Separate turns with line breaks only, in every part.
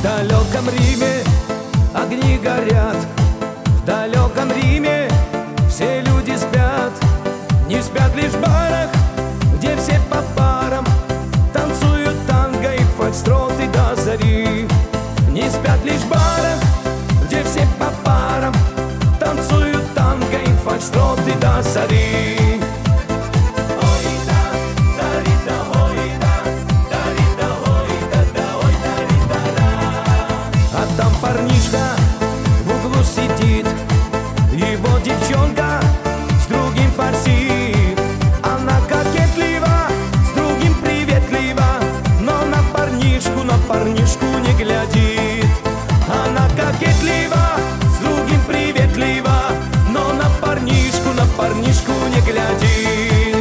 далеком Риме огни горят, в далеком Риме все люди спят. Не спят лишь в барах, где все по парам танцуют танго и фокстроты до зари. Не спят лишь в барах, где все по парам танцуют танго и фокстроты до зари. Там парнишка в углу сидит, его девчонка с другим форсит. Она кокетлива, с другим приветлива, но на парнишку не глядит. Она кокетлива, с другим приветлива, но на парнишку не глядит.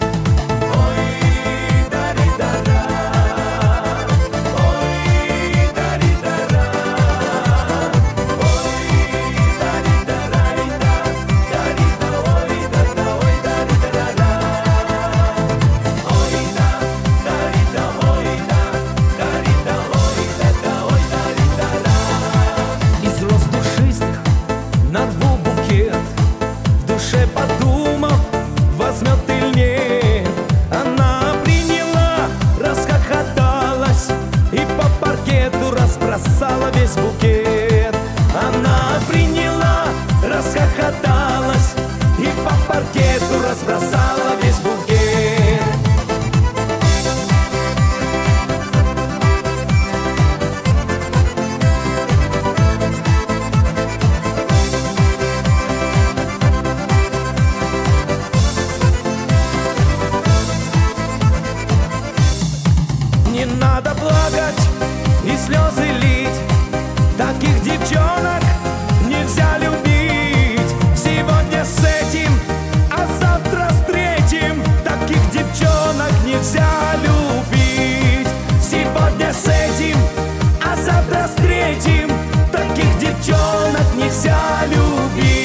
Подумав, возьмет или нет, она приняла, расхохоталась и по паркету разбросала весь букет. Она приняла, расхохоталась и по паркету разбросала весь букет. Не надо плакать и слезы лить, таких девчонок нельзя любить. Сегодня с этим, а завтра с третьим, таких девчонок нельзя любить. Сегодня с этим, а завтра с третьим, таких девчонок нельзя любить.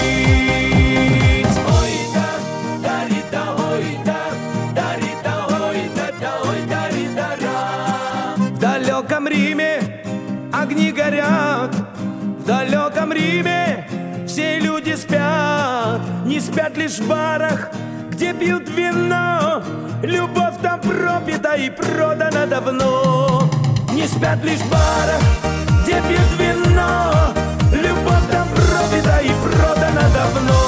В далеком Риме огни горят, в далеком Риме все люди спят. Не спят лишь в барах, где пьют вино, любовь там пропита и продана давно. Не спят лишь в барах, где пьют вино, любовь там пропита и продана давно.